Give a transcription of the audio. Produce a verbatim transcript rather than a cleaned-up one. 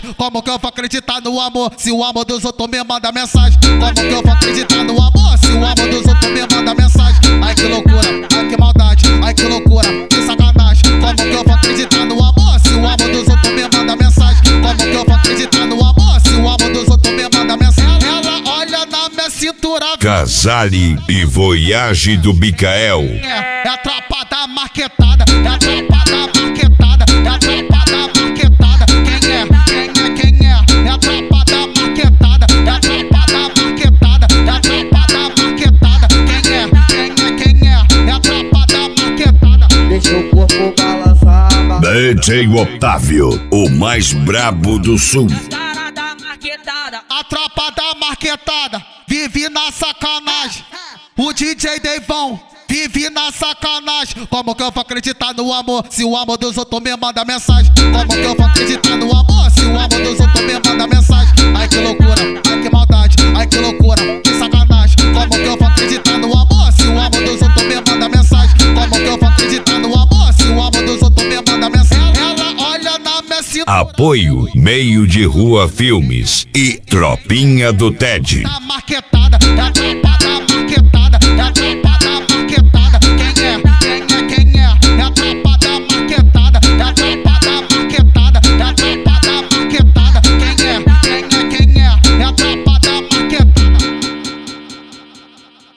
Como que eu vou acreditar no amor se o amor dos outros me manda mensagem? Como que eu vou acreditar no amor se o amor dos outros me manda mensagem? Ai que loucura, ai que maldade, ai que loucura, que sacanagem. Como que eu vou acreditar no amor se o amor dos outros me manda mensagem? Como que eu vou acreditar no amor se o amor dos outros me manda mensagem? Ela olha na minha cintura. Casale e Voyage do Bicael. É, é a tropa da marquetada, é a tropa da marquetada, é a tropa da marquetada. Quem é? Quem é? Quem é? É a tropa da marquetada, é a tropa da marquetada, é a tropa da marquetada. Quem é? Quem é? Quem é? É a tropa da marquetada. Deixa o corpo balançar. D J Otávio, o mais brabo do sul. Cara da marquetada. A tropa da marquetada vive na sacanagem. O D J Deivão vive na sacanagem. Como que eu vou acreditar no amor se o amor dos outros me manda mensagem? Como que eu vou acreditar no amor se o amor dos outros me manda mensagem? Ai que loucura, ai que maldade, ai que loucura, que sacanagem. Como que eu vou acreditar no amor se o amor dos outros me manda mensagem? Como que eu vou acreditar no amor se o amor dos outros me manda mensagem? Ela olha na minha cintura. Apoio Meio de Rua Filmes e Tropinha do Ted. Da marquetada, é a tropa da marquetada, é a tropa